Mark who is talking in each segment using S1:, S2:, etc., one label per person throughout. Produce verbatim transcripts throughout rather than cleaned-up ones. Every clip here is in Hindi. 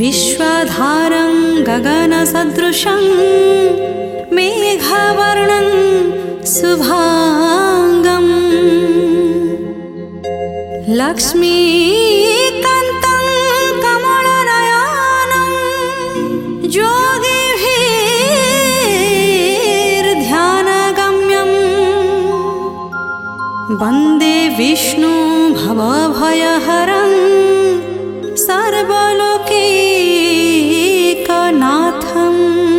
S1: विश्वाधारं गगनसदृशं मेघवर्णं शुभांगं लक्ष्मीकान्तं कमलनयनं योगिभिर्ध्यानगम्यं वन्दे विष्णु भवभयहरं सर्वलोकैकनाथम्।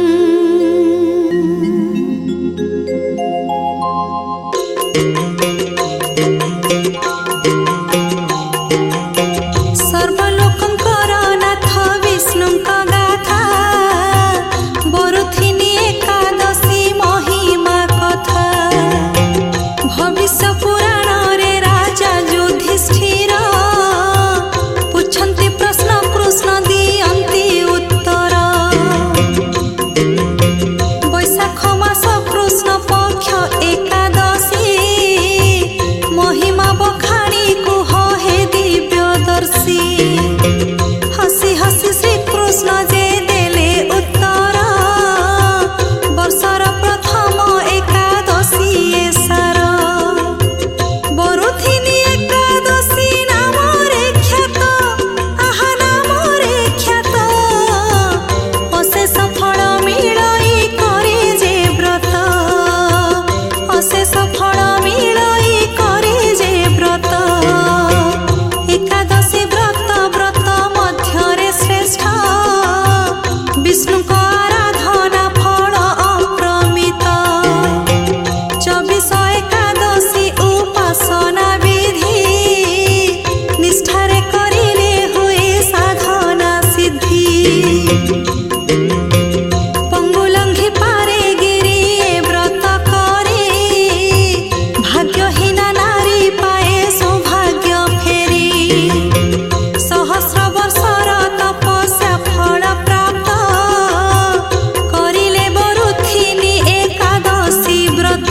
S1: सर्वलोकं करनाथ विष्णुं गाथा बरुथिनी एकादशी महिमा कथा भविष्य पुराण रे राजा युधिष्ठिर पुछन्ति प्रश्न कृष्ण दियन्ति उत्तर वैशाख मास कृष्ण पक्ष एकादशी महिमा बखाणी कुह हे दिव्यदर्शी हसी हसी श्री कृष्ण जे देले उत्तर वर्षर प्रथम एकादशी ए सार बरुथिनी एकादशी नामरे ख्यात आहा नामरे ख्यात अशेष फल मिलई करे जे व्रत अशेष फल मिलई करे जे व्रत एकादशी व्रत व्रत मध्यरे श्रेष्ठ विष्णुक आराधना फल अप्रमित चौबीस एकादशी उपासना विधि निष्ठारे करिले हुए साधना सिद्धि पंगुलंघि पारे गिरी ए व्रत करे भाग्यहीना नारी पाए सौभाग्य फेरी सहस्र वर्षर तपस्या फल प्राप्त करिले बरुथिनी एकादशी व्रत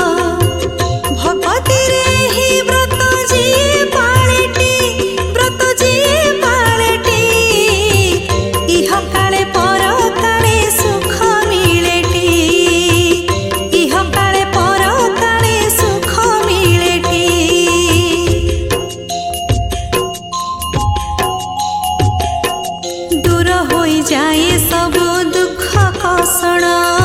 S1: भगवती रे ही व्रत जी पाळेटी व्रत जी पाळेटी इह काले पर काले सुख मिलेटी इह काले पर काले सुख मिलेटी दूर होई जाए सब दुख कषण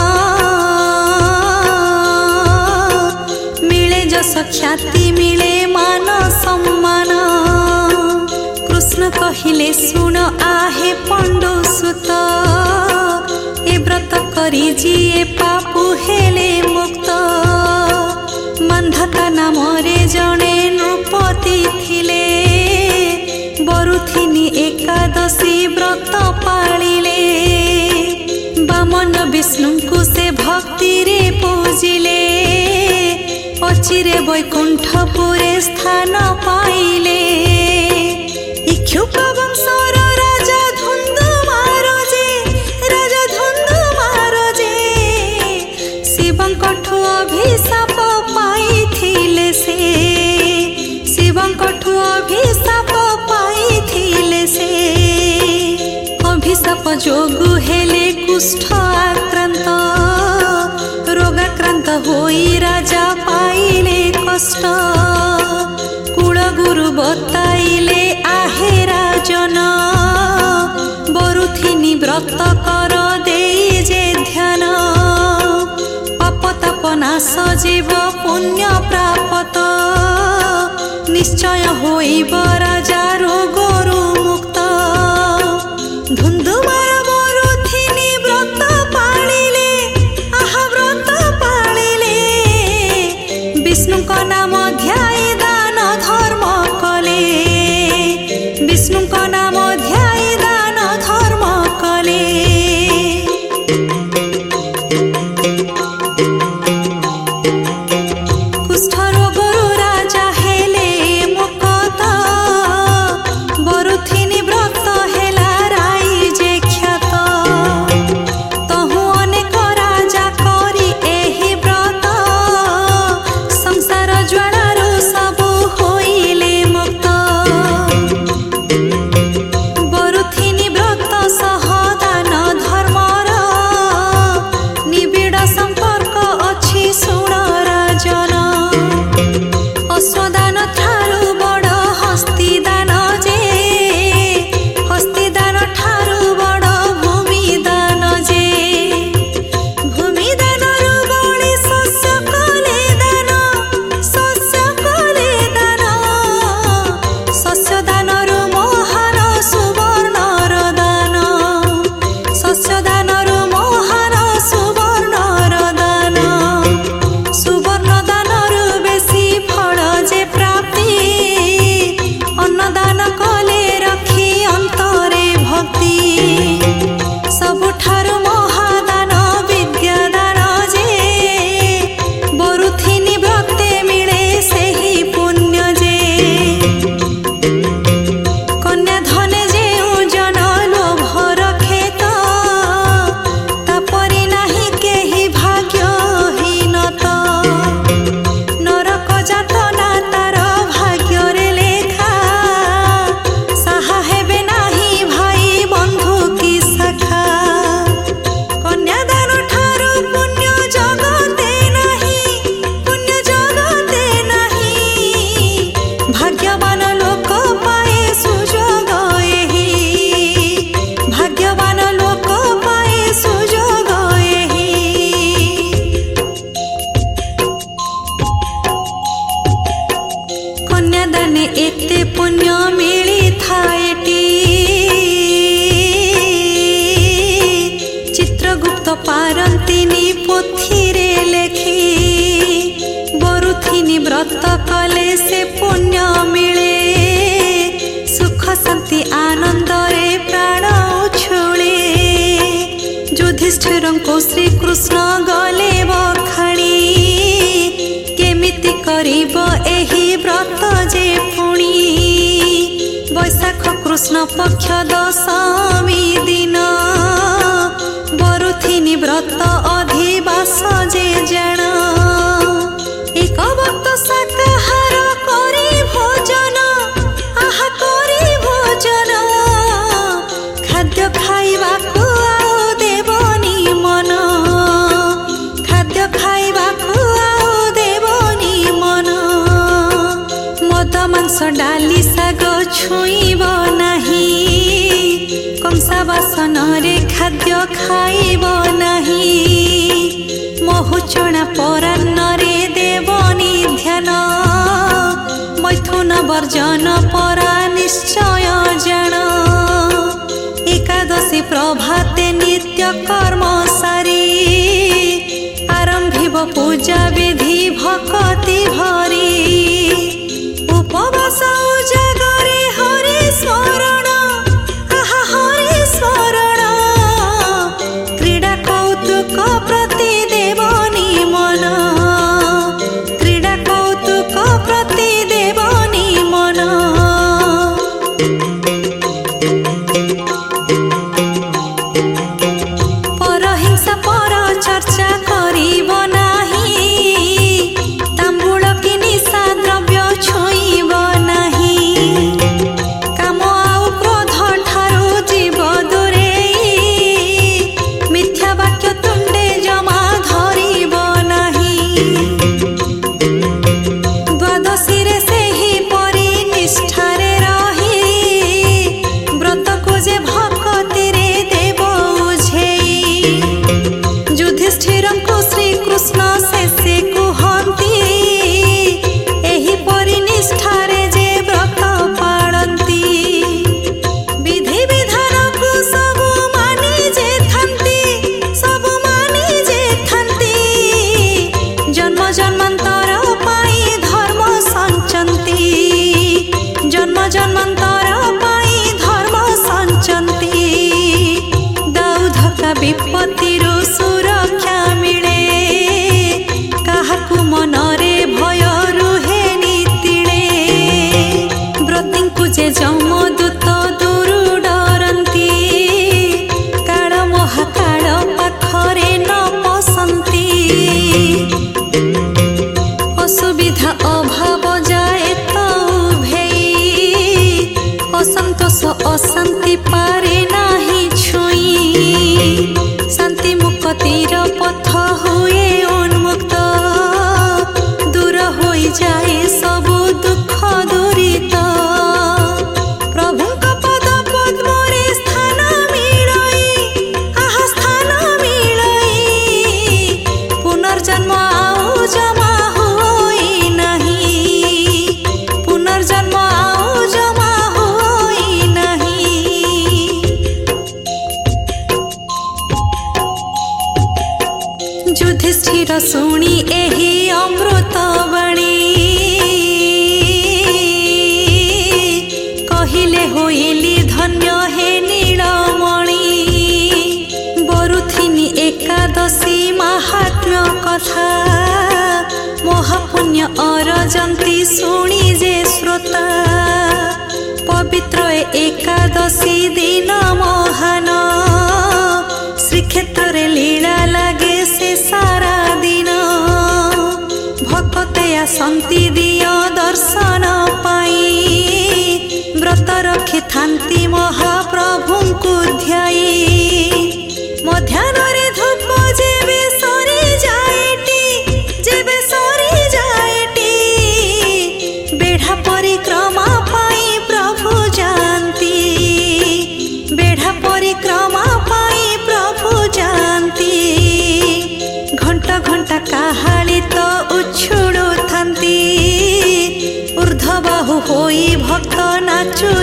S1: मिले जस ख्याति मिले मान सम्मान कृष्ण कहिले सुन आहे पंडु सुत ए व्रत करी जिए पापु हेले मुक्त मंधता नामरे जणे नृपति थिले बरुथिनी एकादशी व्रत पाळिले बामन विष्णुଙ୍କୁ से भक्ति रे पूजिले अचिरे वैकुंठपुरे स्थान पाइले इक्ष्वाकु वंशर राजा धुंधुमार जे राजा धुंधुमार जे शिवंकठु अभिशाप पाइथिले से शिवंकठु अभिशाप पाइथिले से अभिशाप जोगु हेले कुष्ठ आक्रांत रोगाक्रांत होई राजा पाइले कष्ट कुलगुरु बताइले आहे राजन बरुथिनी व्रत कर देई जे ध्यान पाप ताप नाश जीव पुण्य प्राप्त निश्चय होइब राजा रोगरु मुक्त धुंधुमार बरुथिनी व्रत पाळिले आहा व्रत पाळिले विष्णुक नाम ध्यायी दान धर्म कले विष्णुक नाम ध्यायी दान धर्म कले कुष्ठ रोगरु राजा हेले मुक्त बरुथिनी व्रत हेला राई जे ख्यात तहु अनेक राजा करी एही व्रत संसार ज्वालारु एते पुण्य मिली थाएटी चित्रगुप्त पारंतिनी पोथिरे लेखी बरुथिनी व्रत कले से पुण्य मिले सुख शांति आनंद रे प्राण उछुले युधिष्ठिर को श्री कृष्ण गले बखाणी केमिति करिब एही व्रत जे पुणी वैशाख कृष्ण पक्ष दशमी दिन बरुथिनी व्रत अधिवास जे जण एक वक्त शाकाहार करी भोजन आहा करी भोजन खाद्य खाइबाकु आउ देवनी मन खाद्य खाइबाकु आउ देवनी मन मद मांस डाली शाग छुईब नाही कंसा बासन रे खाद्य खाइब नाही महु चना परान्न रे देवनी ध्यान मैथुन वर्जन परा निश्चय जान एकादशी प्रभाते नित्य कर्म सारी आरंभिब पूजा विधि भक्ति भरी उपवास उजागरे हरि स्मरण आहा हरि स्मरण क्रीड़ा कौतुक प्रति देवनी मन क्रीड़ा कौतुक प्रति देवनी मन परहिंसा पर चर्चा करिब नाही तांबूल कि निशा द्रव्य छुईब नाही काम आउ क्रोध ठारू जीव दूरेई मिथ्या वाक्य तुंडे जमा धरिब नाही द्वादशी रे सेही परि निष्ठारे रही व्रत को जे भक्ति रे देव उझेई युधिष्ठिर को श्री कृष्ण शेषे कुहंती एही परि निष्ठारे जे व्रत पाळंती विधि विधान को सब मानी जे थांती सब मानी जे थांती जन्म जन्मांतर पाई धर्म संचंती जन्म जन्मांतर पाई धर्म संचंती दौधका विपत्तिरु सुरक्षा मिले काहाकु मनरे भय रुहे नितिले व्रतिंकु जे जमदूत दूरु डरंती काळ महाकाळ पाखरे न पसंती असुविधा अभाव जाए तो उभेई असंतोष अशांति पारे नाही छुई शांति मुक्तिर पथ हुए उन्मुक्त दूर होई जाए सबु दुख दूरित प्रभुଙ୍କ पद पद्मरे स्थान मिलई आहा स्थान मिलई पुनर्जन्म आउ जमा होई नाही पुनर्जन्म आउ जमा होई नाही युधिष्ठिर शुणी एही अमृत बाणी कहिले होइली धन्य हे नीलमणि बरुथिनी एकादशी महात्म्य कथा महापुण्य अरजंती शुणी जे श्रोता पवित्र एकादशी दिन महान श्रीक्षेत्र रे लीला लागे से सारा दिन भक्ते आसंती दिय दर्शन पाई व्रत रखी थांती महाप्रभुଙ୍କୁ ध्याई मध्याह्न रे धूप जेबे सरी जाएटी जेबे सरी जाएटी बेढ़ा परिक्रमा पाई प्रभु जानती बेढ़ा परिक्रमा पाई प्रभु जानती घंटा घंटा काहाली तो उछुड़ु थांती ऊर्ध्वबाहु होई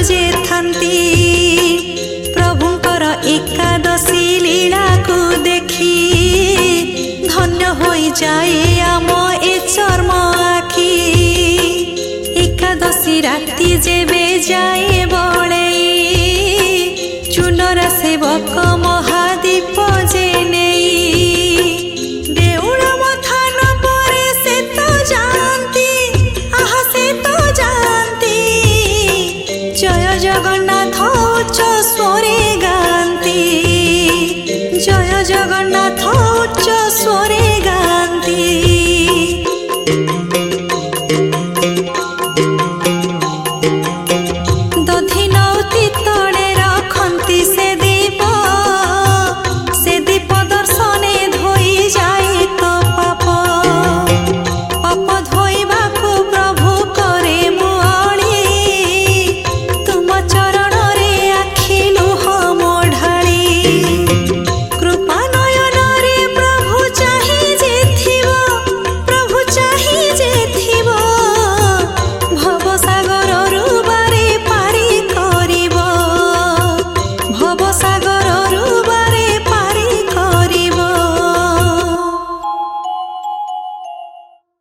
S1: जे थांती प्रभुंकर एकादशी लीला को देखी धन्य होई जाए आम ए चर्म आखि एकादशी राति जेबे जाए